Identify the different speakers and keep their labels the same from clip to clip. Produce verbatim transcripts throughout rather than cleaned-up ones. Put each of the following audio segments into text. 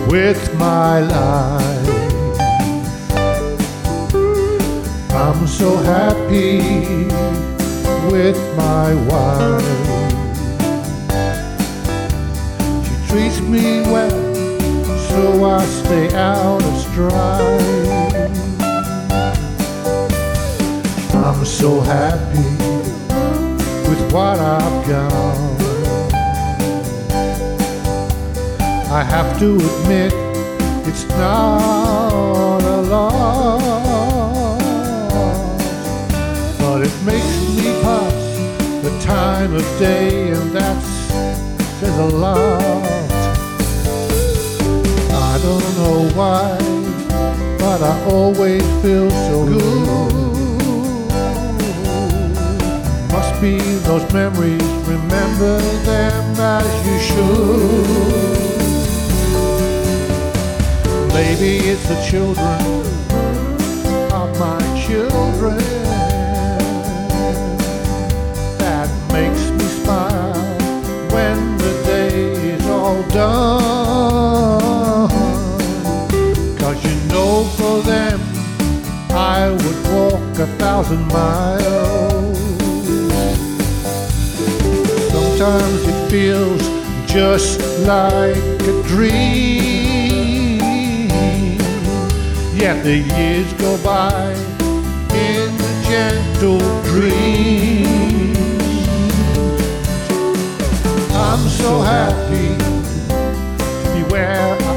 Speaker 1: with my life. I'm so happy with my wife. She treats me well, so I stay out of strife. I'm so happy with what I've got. I have to admit, it's not a lot, but it makes me pass the time of day, and that says a lot. I don't know why, but I always feel so good. Must be those memories, remember them as you should. Maybe it's the children of my children that makes me smile when the day is all done. 'Cause you know, for them I would walk a thousand miles. Sometimes it feels just like a dream, yet the years go by in a gentle dream. I'm so happy to be where I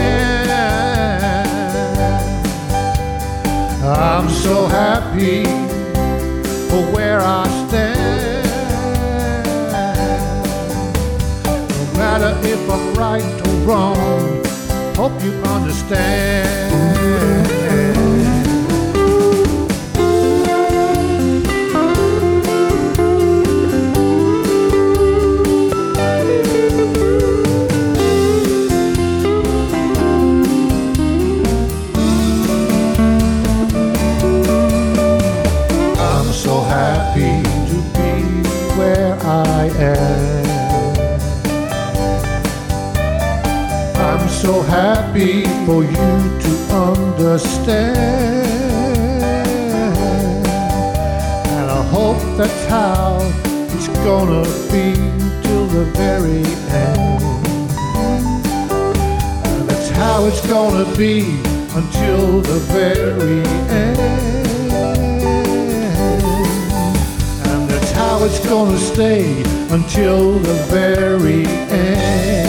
Speaker 1: am. I'm so happy for where I stand. No matter if I'm right or wrong, hope you understand. I'm so happy to be where I am. I'm so happy for you to understand, and I hope that's how it's gonna be till the very end. And that's how it's gonna be until the very end. And that's how it's gonna stay until the very end.